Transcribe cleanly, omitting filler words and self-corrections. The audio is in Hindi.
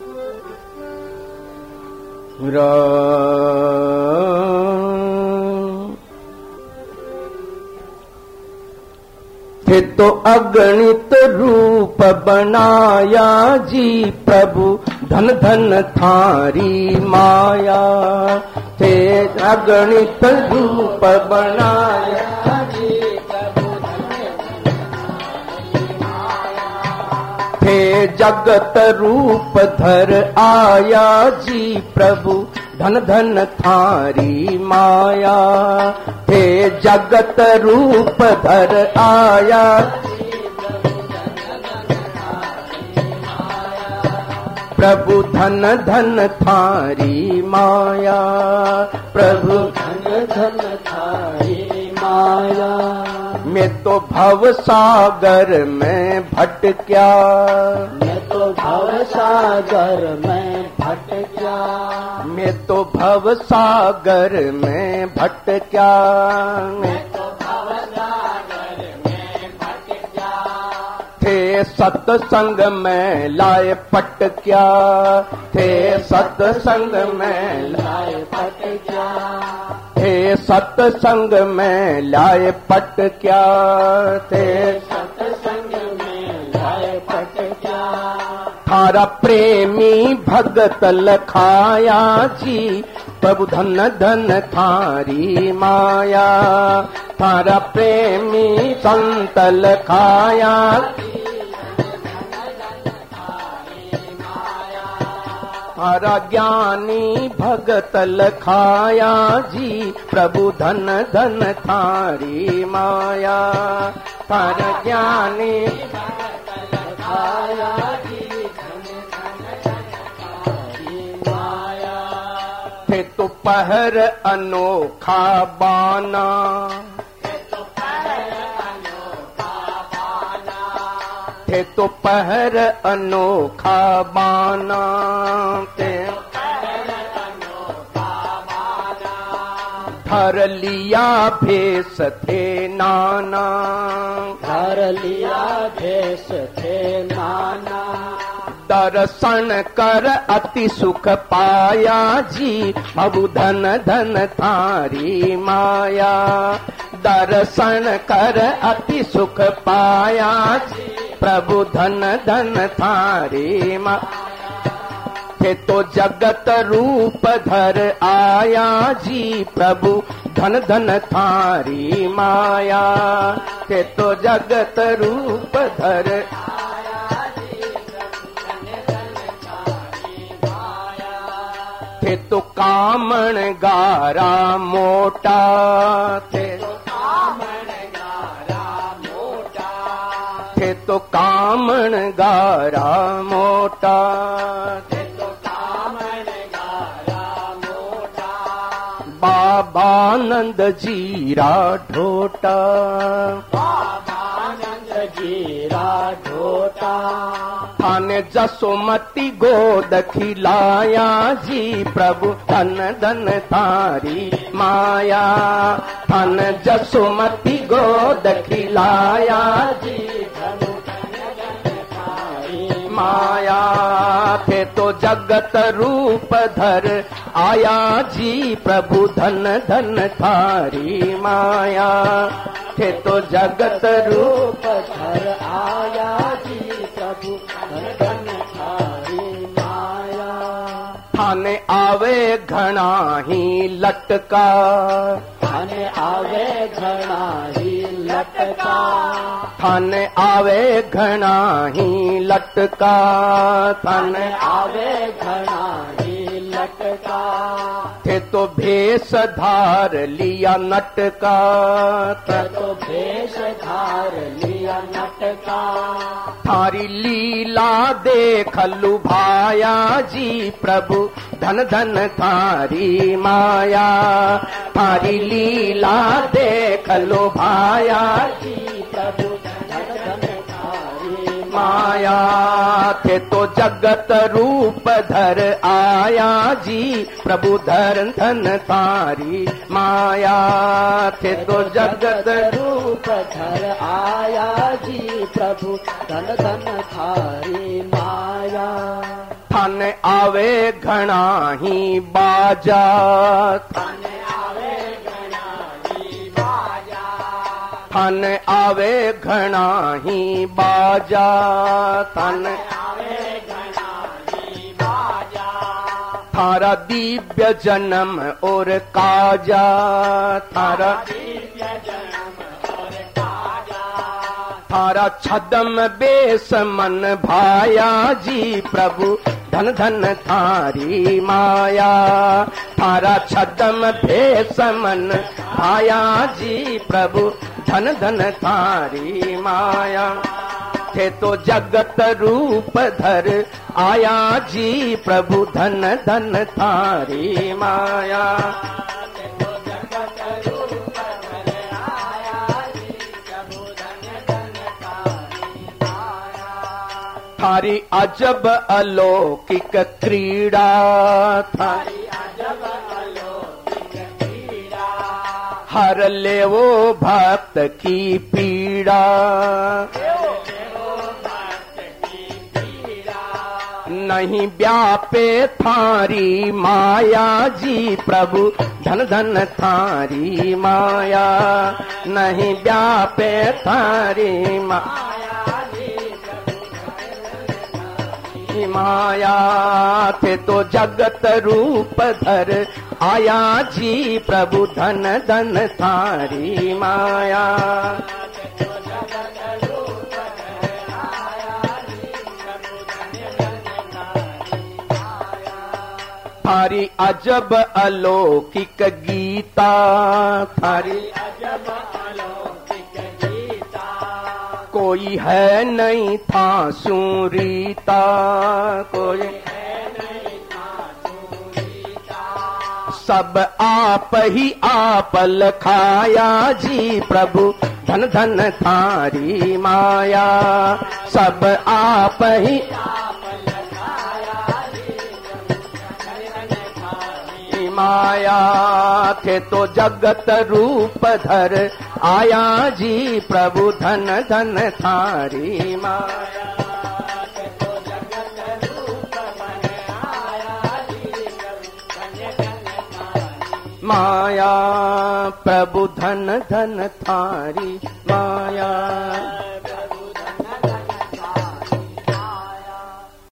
थे तो अगणित रूप बनाया जी प्रभु, धन धन थारी माया। थे अगणित रूप बनाया जी प्रभु, थे जगत रूप धर आया जी प्रभु, धन धन थारी माया। थे जगत रूप धर आया, प्रभु धन धन थारी माया। प्रभु धन धन थारी माया। मैं तो भव सागर में भटक्या, मैं तो भव सागर में भटक्या, मैं तो भव सागर में भटक्या, मैं तो भव सागर में भटक्या। थे सत्संग में लाए पटक्या, थे सत्संग में लाए पटक्या, थे सत्संग में लाए पटक्या, थे सत्संग में लाए पटक्या। थारा प्रेमी भगत लखाया जी प्रभु, धन धन थारी माया। थारा प्रेमी संत लखाया, थारा ज्ञानी भगत लखाया जी प्रभु, धन धन थारी माया। थारा ज्ञानी भगत लखाया जी, धन धन थारी माया। थे तो पहर अनोखा बाना, थे तो पहर अनोखा बाना, थे धर लिया भेष थे नाना, धर लिया भेष थे नाना। दर्शन कर अति सुख पाया जी प्रभु, धन धन थारी माया। दर्शन कर अति सुख पाया जी प्रभु, धन धन थारी माया। थे तो जगत रूप धर आया जी प्रभु, धन धन थारी माया। थे तो जगत रूप धर आया जी प्रभु, धन धन थारी माया। थे तो कामण गारा मोटा, थे तो कामण गारा मोटा, थे तो कामण गारा मोटा, बाबानंद जीरा ढोटा, बाबानंद जीरा ढोटा। थाने जसोमती गोद खिलाया जी प्रभु, धन धन थारी माया। थान जसोमती गोद खिलाया जी प्रभु, माया। थे तो जगत रूप धर आया जी प्रभु, धन धन थारी माया। थे तो जगत रूप धर आया जी प्रभु, धन धन थारी माया। थाने आवे घना ही लटका, थाने आवे घना ही लटका, थाने आवे घना ही लटका, थाने आवे घना ही लटका। थे तो भेष धार लिया नटका, थे तो भेष धार लिया नटका। थारी लीला देख लुभाया जी प्रभु, धन धन थारी माया। थारी लीला देख लुभाया जी प्रभु, धन धन थारी माया। थे तो जगत रूप धर आया जी प्रभु, धन धन थारी माया। थे तो जगत रूप धर आया जी प्रभु, धन धन थारी माया। थन आवे घना ही बाजा, थन आवे घना ही बाजा, थन आवे घना ही बाजा, थन आवे घना ही बाजा। थारा दिव्य जन्म और काजा, थारा दिव्य जन्म और काजा, थारा छदम बेस मन भाया जी प्रभु धन धन थारी माया, थारा छदम बेस मन भाया जी प्रभु धन धन थारी माया। थे तो जगत रूप धर आया जी प्रभु धन धन थारी माया, थारी अजब अलौकिक क्रीड़ा, थारी अजब अलौकिक क्रीड़ा, हर ले वो भक्त की पीड़ा, नहीं व्यापे थारी माया जी प्रभु धन धन थारी माया, नहीं व्यापे थारी माया माया। थे तो जगत रूप धर आया जी प्रभु धन धन थारी माया, थारी अजब अलौकिक गीता, थारी अजब अलौकिक गीता, कोई है नहीं था सुरीता, कोई है नहीं था सुरीता, सब आप ही आप लखाया जी प्रभु धन धन थारी माया, सब आप ही माया। थे तो जगत रूप धर आया जी प्रभु धन धन थारी माया, थे तो जगत रूप धर आया जी प्रभु धन धन थारी माया, प्रभु धन धन थारी माया।